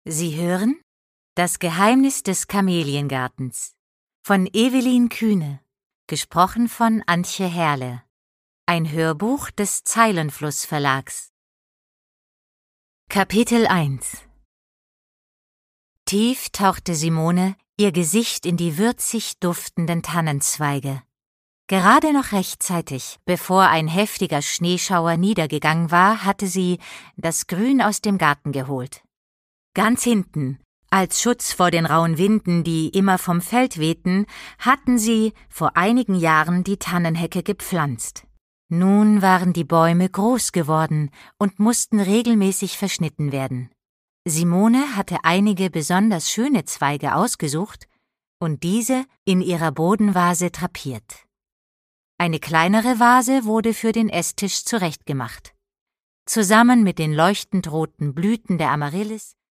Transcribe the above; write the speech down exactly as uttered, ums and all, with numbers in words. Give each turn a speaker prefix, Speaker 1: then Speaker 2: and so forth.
Speaker 1: Sie hören Das Geheimnis des Kameliengartens von Evelyn Kühne, gesprochen von Antje Herle. Ein Hörbuch des Zeilenfluss Verlags. Kapitel eins. Tief tauchte Simone ihr Gesicht in die würzig duftenden Tannenzweige. Gerade noch rechtzeitig, bevor ein heftiger Schneeschauer niedergegangen war, hatte sie das Grün aus dem Garten geholt. Ganz hinten, als Schutz vor den rauen Winden, die immer vom Feld wehten, hatten sie vor einigen Jahren die Tannenhecke gepflanzt. Nun waren die Bäume groß geworden und mussten regelmäßig verschnitten werden. Simone hatte einige besonders schöne Zweige ausgesucht und diese in ihrer Bodenvase drapiert. Eine kleinere Vase wurde für den Esstisch zurechtgemacht. Zusammen mit den leuchtend roten Blüten der Amaryllis